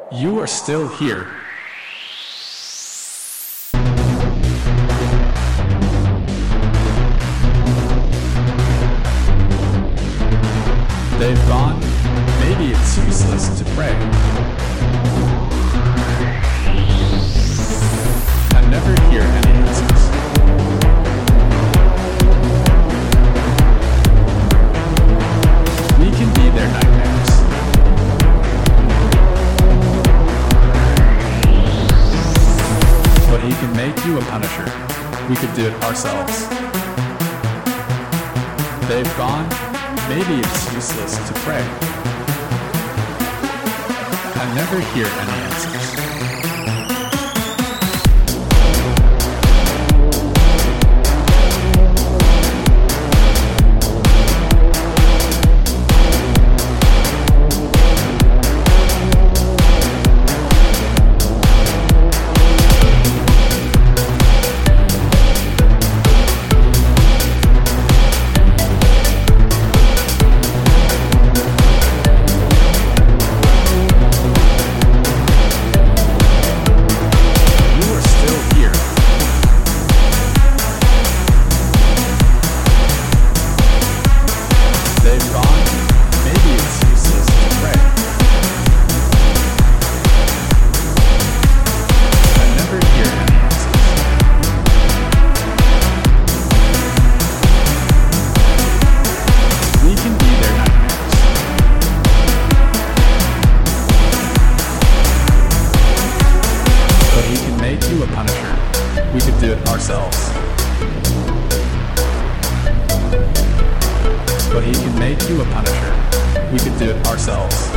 You are still here. They've gone. Maybe it's useless to pray. I never hear any answers. We can be their nightmares. But he can make you a punisher. We could do it ourselves. They've gone. Maybe it's useless to pray. I never hear any answers. We could do it ourselves. But he can make you a punisher. We could do it ourselves.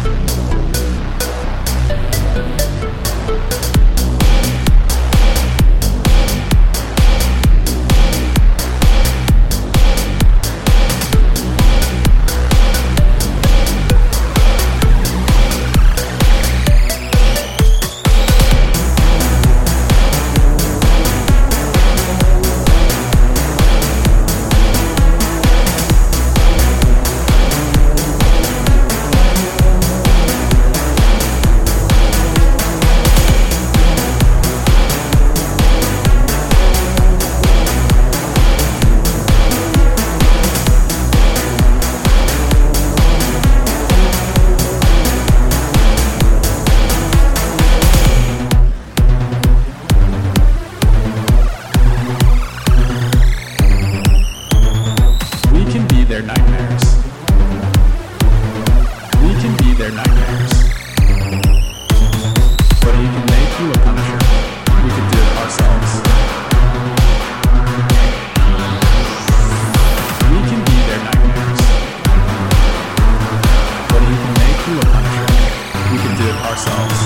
Their nightmares. We can be their nightmares. But he can make you a punisher. We could do it ourselves. We can be their nightmares. But he can make you a punisher. We could do it ourselves.